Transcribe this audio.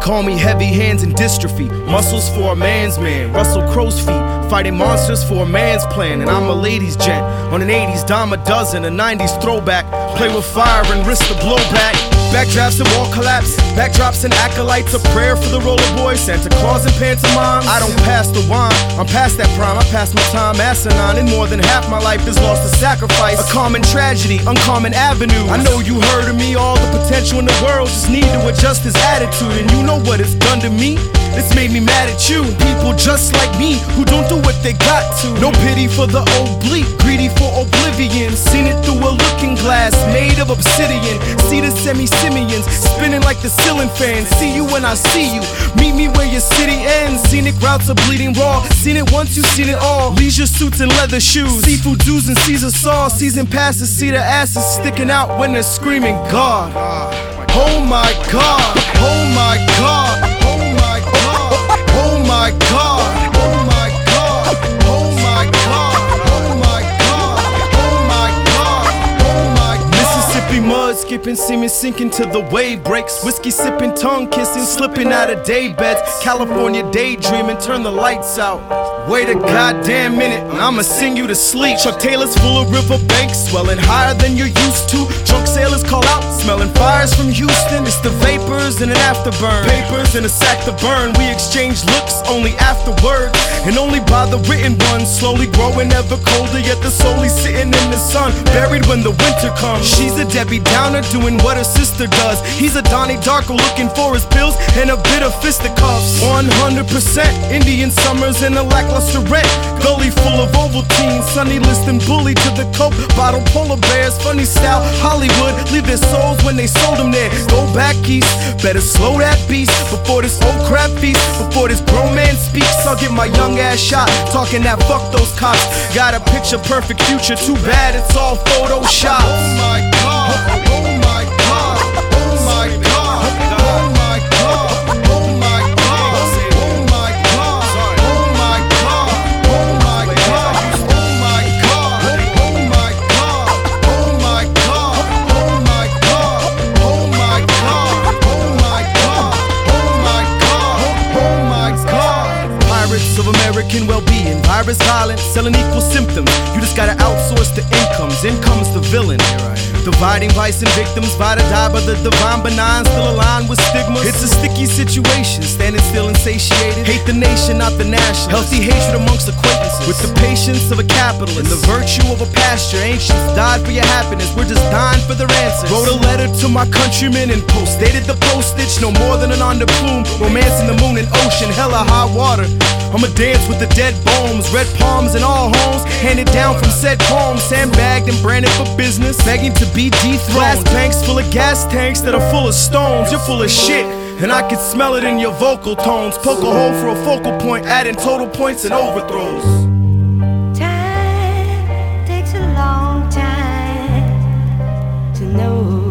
call me heavy hands and dystrophy. Muscles for a man's man, Russell Crowe's feet. Fighting monsters for a man's plan. And I'm a ladies' gent. On an 80s dime a dozen, a 90s throwback. Play with fire and risk the blowback. Backdrafts and wall collapse, backdrops and acolytes. A prayer for the roller boy, Santa Claus and pantomimes. I don't pass the wine, I'm past that prime. I pass my time asinine, and more than half my life is lost to sacrifice. A common tragedy, uncommon avenue. I know you heard of me, all the potential in the world. Just need to adjust his attitude, and you know what it's done to me. It's made me mad at you. People just like me who don't do what they got to. No pity for the oblique, greedy for oblivion. Seen it through a looking glass made of obsidian. See the semi-simians spinning like the ceiling fan. See you when I see you. Meet me where your city ends. Scenic routes are bleeding raw. Seen it once, you've seen it all. Leisure suits and leather shoes. Seafood dues and Caesar sauce. Season passes, see the asses sticking out when they're screaming God. Oh my God. Oh my God. Oh my God. Oh my God. Oh my God. Oh my God. Oh my God. Oh my God. Oh my God. Mississippi mud skipping, seeming sinking to the wave breaks. Whiskey sipping, tongue kissing, slipping out of day beds. California daydreaming, turn the lights out. Wait a goddamn minute, I'ma sing you to sleep. Chuck Taylor's full of riverbanks, swelling higher than you're used to. Drunk sailors call out, smelling fires from Houston. It's the vapors and an afterburn. Papers and a sack to burn. We exchange looks only afterward, and only by the written ones. Slowly growing ever colder, yet the soul is sitting in the sun, buried when the winter comes. She's a Debbie Downer doing what her sister does. He's a Donnie Darko looking for his pills and a bit of fisticuffs. 100% Indian summers in a lackluster rent. Gully full of Ovaltine, Sunny listing bully to the coke bottle. Polar bears, funny style, Hollywood leave their souls when they sold them there. Go back east, better slow that beast before this old crap feast. Before this grown man speaks, I'll get my young ass shot. Talking that fuck those cops. Got a picture perfect future, too bad it's all Photoshop. Oh my God, oh my God, oh my God, oh my God, oh my God, oh my God, oh my God, oh my God, oh my God, oh my God, oh my God, oh my God, oh my God, oh my God, oh my God, oh my God. Pirates of American well-being, virus violence, selling equal symptoms. You just gotta outsource the incomes. Income's the villain. Dividing vice and victims, by to die, but the divine benign still aligned with stigmas. It's a sticky situation, standing still and satiated. Hate the nation, not the national. Healthy hatred amongst acquaintances, with the patience of a capitalist and the virtue of a pasture. Ancients died for your happiness, we're just dying for their answers. Wrote a letter to my countrymen and postdated the postage. No more than an underplume, romancing the moon and ocean, hella high water. I'ma dance with the dead bones, red palms in all homes, handed down from said poems, sandbagged and branded for business, begging to be dethroned. Glass banks full of gas tanks that are full of stones. You're full of shit, and I can smell it in your vocal tones. Poke a hole for a focal point, adding total points and overthrows. Time takes a long time to know.